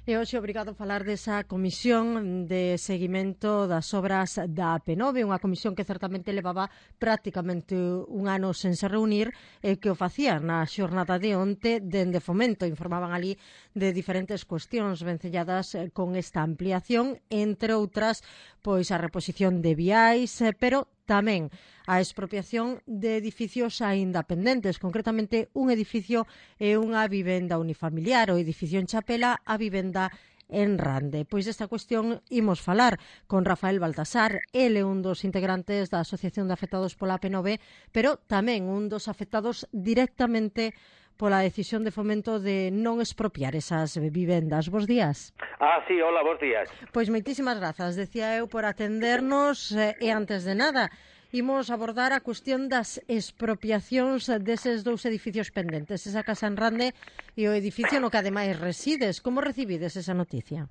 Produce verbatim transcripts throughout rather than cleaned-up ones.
E hoxe obrigado a falar desa comisión de seguimento das obras da A P nove, unha comisión que certamente levaba prácticamente un ano sen se reunir e que o facía na xornada de onte dende Fomento. Informaban ali de diferentes cuestións vencelladas con esta ampliación, entre outras, pois a reposición de viais, pero tamén a expropiación de edificios aínda pendentes, concretamente un edificio e unha vivenda unifamiliar, o edificio en Chapela, a vivenda en Rande. Pois desta cuestión imos falar con Rafael Baltasar, ele un dos integrantes da Asociación de Afectados pola A P nove, pero tamén un dos afectados directamente pola decisión de Fomento de non expropiar esas vivendas. Bos días. Ah, sí, hola, bos días. Pois moitísimas grazas, decía eu, por atendernos, e antes de nada, imos abordar a cuestión das expropiacións deses dous edificios pendentes, esa casa en Rande e o edificio no que ademais resides. Como recibides esa noticia?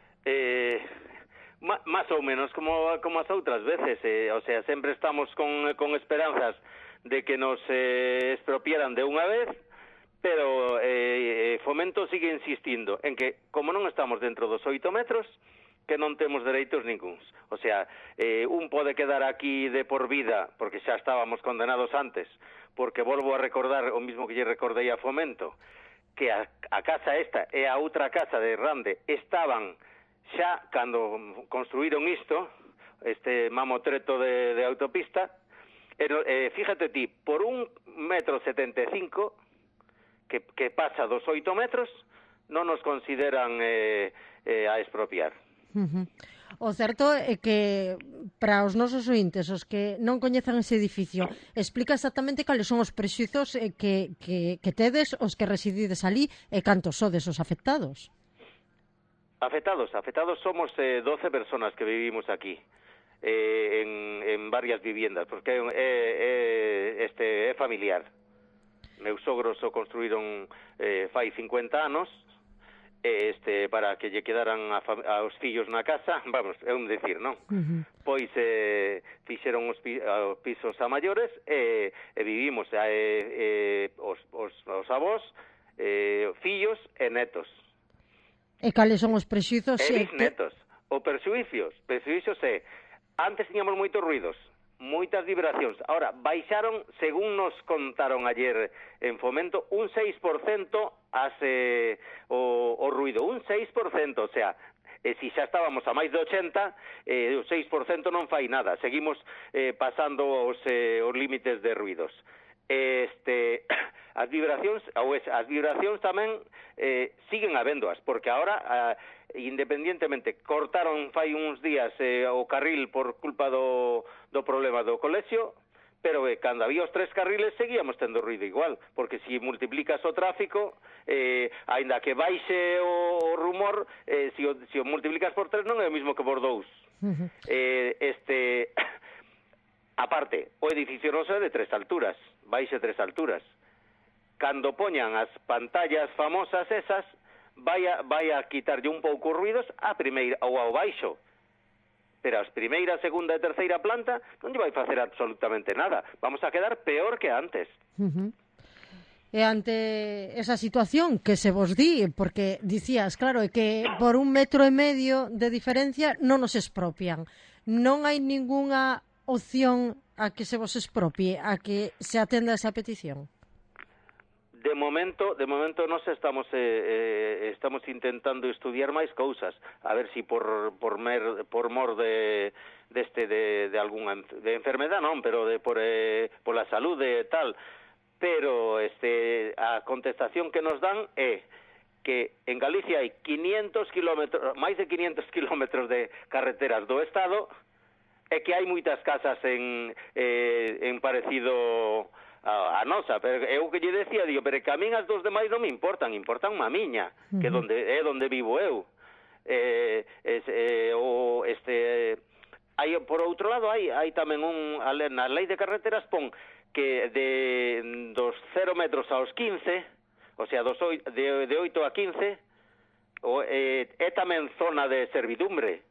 Eh, más ou menos como, como as outras veces, eh, o sea, sempre estamos con, con esperanzas de que nos eh, expropiaran de unha vez, pero eh, Fomento sigue insistindo en que, como non estamos dentro dos oito metros, que non temos dereitos ningúns. O sea, eh, un pode quedar aquí de por vida, porque xa estábamos condenados antes, porque volvo a recordar o mismo que lle recordei a Fomento, que a, a casa esta e a outra casa de Rande estaban xa cando construíron isto, este mamotreto de, de autopista, e, eh, fíjate ti, por un metro setenta e cinco que, que pasa dos oito metros, non nos consideran eh, eh, a expropiar. Uh-huh. O certo é que para os nosos ointes, os que non coñezan ese edificio, explica exactamente cales son os prexuizos que, que, que tedes os que residides ali e cantos sodes os afectados. Afectados, afectados somos eh, doce personas que vivimos aquí eh, en, en varias viviendas, porque é, é, este, é familiar. Meus sogros o construíron eh, fai cincuenta anos, este para que lle quedaran a aos fillos na casa, vamos, é un decir, non? Uh-huh. Pois eh, fixeron os, pi os pisos a maiores e, e vivimos eh, eh, os, os, os avós, eh, fillos e netos. E cales son os prexuizos? E bisnetos. O perxuicios, perxuicios é, antes tiñamos moitos ruidos, moitas vibracións. Ahora, baixaron, según nos contaron ayer en Fomento, un seis por cento as, eh, o, o ruido. Un seis por cento, o sea, eh, si xa estábamos a máis de ochenta, eh, o seis por cento non fai nada. Seguimos eh, pasando os, eh, os límites de ruidos. Este, as vibracións, ou es, as vibracións tamén eh, siguen habéndoas, porque ahora... Eh, independientemente, cortaron fai uns días eh, o carril por culpa do, do problema do colexio, pero eh, cando había os tres carriles seguíamos tendo ruido igual, porque se si multiplicas o tráfico, eh, aínda que baixe o, o rumor, eh, se si o, si o multiplicas por tres non é o mismo que por dous. Uh-huh. eh, este aparte, o edificio non é de tres alturas, baixe tres alturas. Cando poñan as pantallas famosas esas, vai a, vai a quitarlle un pouco os ruidos a primeira ou ao baixo, pero as primeira, segunda e terceira planta non lle vai facer absolutamente nada, vamos a quedar peor que antes. Uh-huh. E ante esa situación que se vos di, porque dicías, claro, é que por un metro e medio de diferencia non nos expropian, non hai ningunha opción a que se vos expropie, a que se atenda esa petición? De momento, de momento nos estamos eh, eh, estamos intentando estudiar máis cousas, a ver si por por mer por mor de deste de, de algunha de enfermedad non, pero de por eh, por la salud de tal, pero este a contestación que nos dan é que en Galicia hai quinientos kilómetros, máis de quinientos kilómetros de carreteras do Estado e que hai moitas casas en eh, en parecido a, a nosa, pero eu que lle decía, digo, pero que a min as dos demais non me importan, importan a miña, uh-huh. que donde é donde vivo eu. Eh, es, eh, o este hai por outro lado hai hai tamén un na lei de carreteras pon que de dos cero metros aos quince, o sea, dos de de oito a quince, o eh, é tamén zona de servidumbre.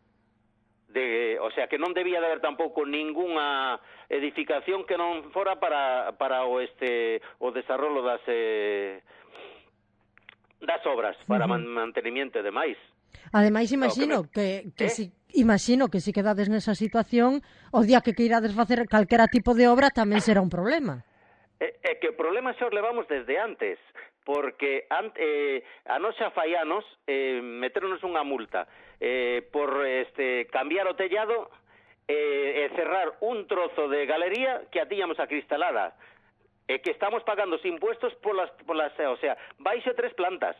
De, o sea, que non debía de haber tampouco ningunha edificación que non fora para para o este o desarrollo das eh, das as obras para uh-huh. man mantenimiento e demais. Ademais, imagino que, que, que, eh? si, imagino que si quedades nesa situación, o día que queirades facer calquera tipo de obra tamén será un problema. É, é que o problema xa os levamos desde antes, porque ante, eh, a nos xa fai anos eh, meteronos unha multa eh, por este cambiar o tellado e eh, cerrar un trozo de galería que a tiñamos acristalada, e eh, que estamos pagando os impuestos polas, polas, o sea, baixo tres plantas.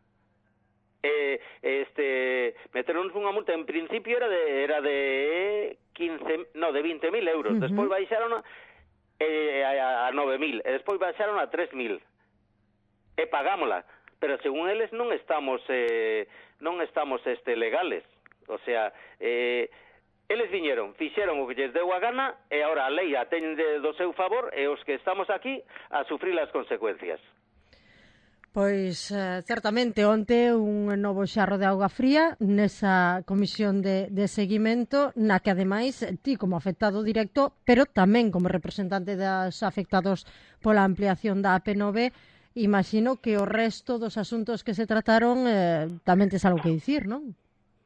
Eh, este, meteronos unha multa, en principio era de era de quince, no, de veinte mil euros, uh-huh. despois baixaron a Eh, a, a nove mil, e despois baixaron a tres mil e pagámola, pero según eles non estamos eh, non estamos este legales, o sea, eh, eles viñeron, fixeron o que lles deu a gana e agora a lei a teñen de, do seu favor e os que estamos aquí a sufrir as consecuencias. Pois, eh, certamente, onte un novo xarro de auga fría nesa comisión de, de seguimento, na que, ademais, ti como afectado directo, pero tamén como representante das afectados pola ampliación da A P nove, imagino que o resto dos asuntos que se trataron eh, tamén tes algo que dicir, non?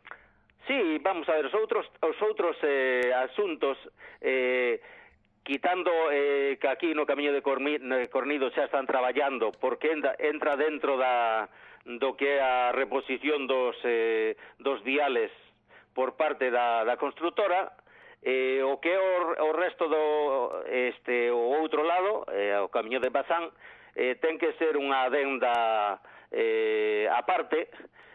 Sí, vamos a ver, os outros, os outros eh, asuntos... Eh, quitando eh, que aquí no Camiño de Cornido xa están traballando porque entra, entra dentro da, do que é a reposición dos, eh, dos viales por parte da, da constructora, eh, o que é o, o resto do este, o outro lado, eh, o Camiño de Bazán, eh, ten que ser unha adenda eh, aparte.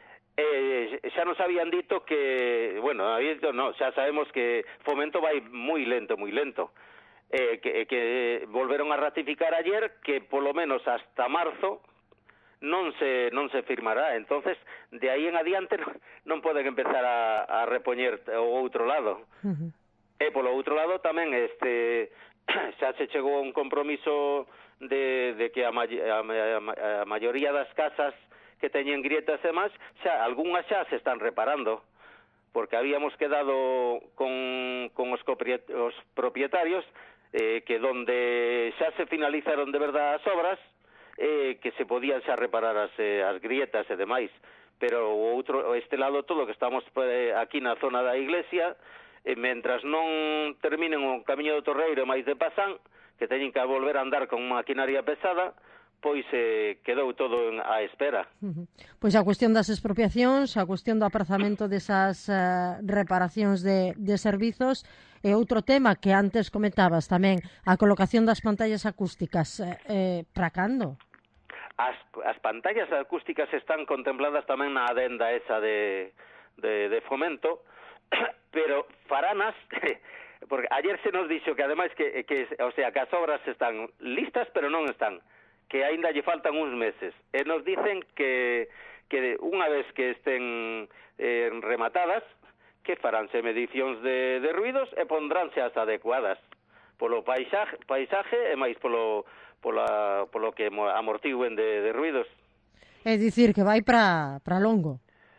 Eh, xa nos habían dito que, bueno, no, xa sabemos que Fomento vai moi lento, moi lento. Eh, que, que volveron a ratificar ayer que polo menos hasta marzo non se non se firmará. Entonces, de aí en adiante non, non poden empezar a, a repoñer o outro lado. Uh-huh. E polo outro lado tamén este xa se chegou a un compromiso de, de que a, ma, a, a, a maioría das casas que teñen grietas e máis, xa algunhas xa se están reparando, porque habíamos quedado con, con os, os propietarios Eh, que donde xa se finalizaron de verdad as obras, eh, que se podían xa reparar as, eh, as grietas e demais, pero o outro, este lado todo que estamos eh, aquí na zona da iglesia, eh, mentras non terminen o Camiño do Torreiro máis de Pasán, que teñen que volver a andar con maquinaria pesada, pois eh, quedou todo en, a espera. Uh-huh. Pois a cuestión das expropiacións, a cuestión do aprazamento desas uh, reparacións de, de servizos, e outro tema que antes comentabas tamén, a colocación das pantallas acústicas. Eh, eh, para cando? As, as pantallas acústicas están contempladas tamén na adenda esa de, de, de Fomento, pero faranas... porque ayer se nos dixo que ademais que, que, o sea, que as obras están listas, pero non están, que aínda lle faltan uns meses, e nos dicen que, que unha vez que estén eh, rematadas, que faránse medicións de, de ruidos e pondránse as adecuadas polo paisaje, paisaje e máis polo, pola, polo que amortiguen de, de ruidos. É dicir, que vai para para longo.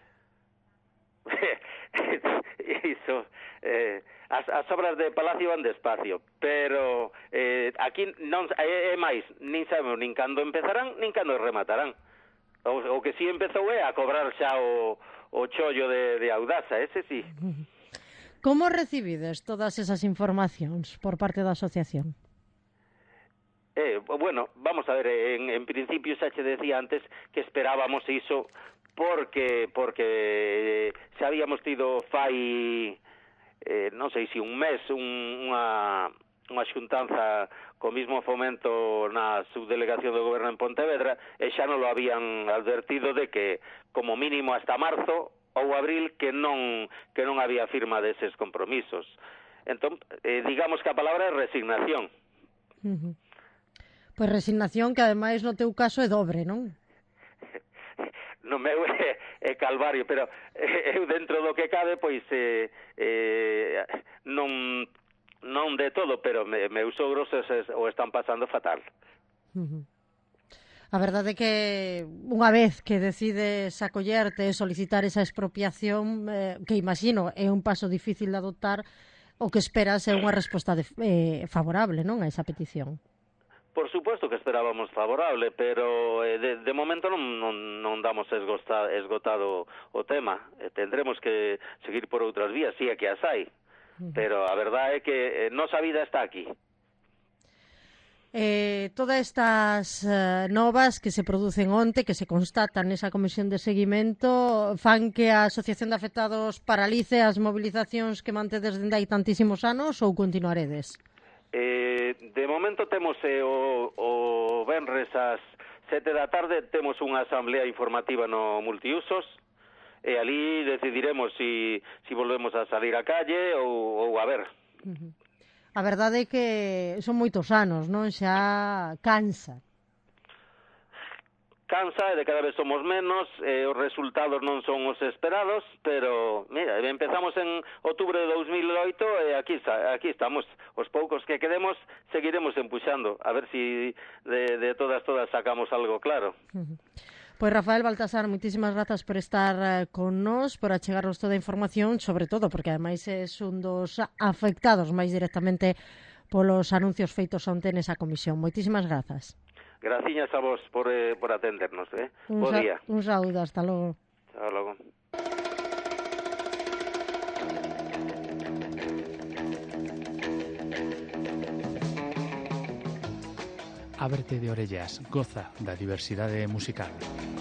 Iso, eh, as, as obras de Palacio van despacio, pero eh, aquí non é, é máis, nin sabemos nin cando empezarán, nin cando rematarán. O, o que si empezou é a cobrar xa o, o chollo de, de Audaza, ese sí. Como recibides todas esas informacións por parte da asociación? Eh, bueno, vamos a ver, en, en principio xa che decía antes que esperábamos iso porque porque xa habíamos tido fai eh, non sei se un mes un, unha unha xuntanza co mismo Fomento na subdelegación do goberno en Pontevedra e xa non lo habían advertido de que como mínimo hasta marzo ou abril que non que non había firma deses compromisos. Entón, eh, digamos que a palabra é resignación. Uh-huh. Pois resignación que ademais no teu caso é dobre, non? No meu é, é calvario, pero eu dentro do que cabe, pois eh, eh, non non de todo, pero me, meus sogros es, o están pasando fatal. Uh-huh. A verdade é que unha vez que decides acollerte e solicitar esa expropiación, eh, que imagino é un paso difícil de adoptar, o que esperas é unha resposta de, eh, favorable, non, a esa petición. Por suposto que esperábamos favorable, pero eh, de, de momento non, non, non damos esgotado, esgotado o tema. Eh, tendremos que seguir por outras vías, sí, é que as hai. Pero a verdade é que eh, nosa vida está aquí. Eh, todas estas uh, novas que se producen onte, que se constatan nesa comisión de seguimento, fan que a Asociación de Afectados paralice as movilizacións que mantedes dende hai tantísimos anos ou continuaredes? Eh, de momento temos eh, o, o venres ás sete da tarde temos unha asamblea informativa no multiusos e ali decidiremos si, si volvemos a salir á calle ou, ou a ver. Uh-huh. A verdade é que son moitos anos, non? Xa cansa. Cansa e de cada vez somos menos, eh, os resultados non son os esperados, pero mira, empezamos en outubro de dos mil oito e aquí, aquí estamos, os poucos que quedemos seguiremos empuxando, a ver si de, de todas todas sacamos algo claro. Uh-huh. Pois Rafael Baltasar, moitísimas grazas por estar uh, con nós, por achegarnos toda a información, sobre todo porque ademais é un dos afectados máis directamente polos anuncios feitos onte nesa comisión. Moitísimas grazas. Graciñas a vos por, eh, por atendernos, eh? Un Bo día. Un saúdo, hasta logo. Hasta logo. Ábrete de orellas, goza da diversidade musical.